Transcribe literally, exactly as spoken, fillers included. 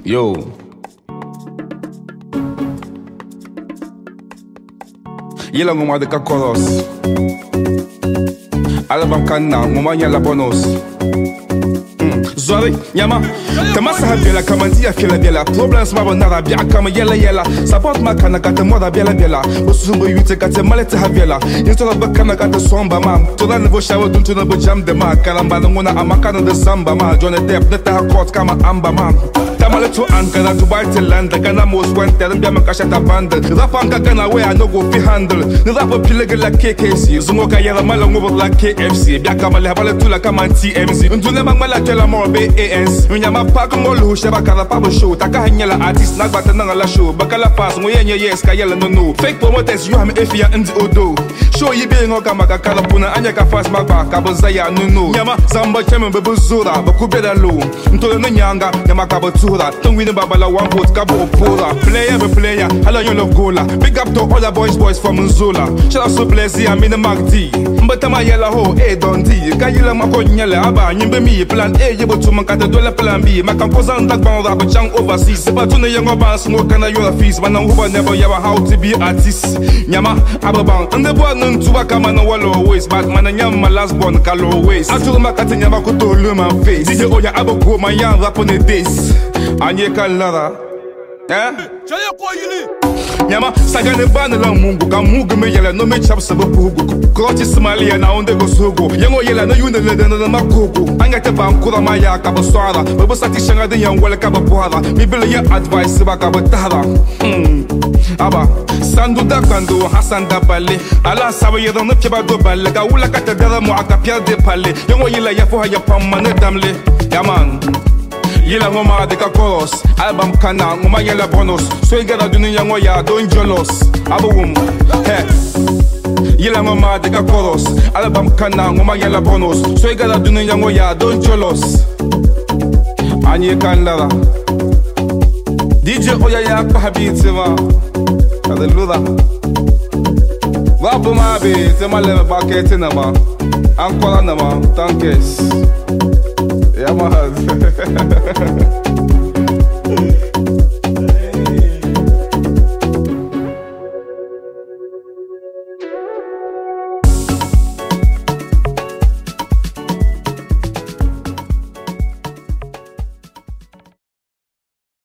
Yo. Yela ngoma de kakoros. Album kanna ngoma nyala bonus. Zori, nyama, tamasa habiela kamandia fila biela. Problems mabo nara bia kama yela yela. Support makana kata moda biela biela. Usumbo yuite kata malete habiela. Intola bakana kata somba ma. Tola nebo shawo duntu nebo jam de ma. Kalamba ngona amakana de samba ma. Johnny Depp neta hakot kama amba ma. Tamale to ankara to buy to land. Gana most went there and be makasha ta bundle. Rapanga gana way I no go fi handle. Rapa pilega la K K C. Zungo kayela mala ngobo la K F C. Bia kama le habale tula kama T M Z. Ntune mangmala tela mo be A N S. Unyama pak ngolu sheba kala pabo show. Taka hanyela artist nagbata nanga la show. Bakala pass ngoyenye yes kayela no no. Fake promoters you ham efia ndi odo. Show yi be ngoka makakala puna anya ka fast magba kabo zaya no no. Nyama zamba cheme bebo zura bakubeda low. Ntole no nyanga nyama kabo tura. Don't win babala one vote kabo opora. Player be player, hello you love gola. Big up to all the boys boys from Nzola. Shout out to Blessy I'm in the Mac D. Mbatama yela ho eh don D. Kayila makonyele aba nyimbe mi plan A yebo to mankata dole plan B. Makampoza ndagba rap chang overseas. Seba tune yango ban smoke kana your fees. Man who never yawa how to be artist. Nyama ababang and the boy nun tuba kama no wall always. But man nyama last born kalo always. Atulu makata nyama kuto luma face. D J Oya aboko my young rap on the days. Anye kalnara. Eh? Chaya kwa yili. Nyama sagane bana la mungu ka mungu me yela no me chap sabo pugu. Kroti Somalia na onde go sogo. Yango yela no yune le na makogo. Anga te bankura maya ka boswara. Babo sati shanga de yang wala ka bohara. Mi bele ya advice ba ka botara. Hmm. Aba sandu da kando Hassan da balle. Ala sawe yeda no keba do balle. Ka wula ka te dara mo aka pierre de palle. Yango yela ya fo ya pamma ne damle. Yaman. Yela ngoma de kakoros, album kana ngoma yela bonus. So igara dunu yango ya don jolos. Abum, he. Yela ngoma de kakoros, album kana ngoma yela bonus. So igara dunu yango ya don jolos. Anye kanlara. D J Oya ya kwa habiti ma. Kadeluda. Wabu mabi, tema leme baketi nama. Ankora nama, tankes. Yeah, man.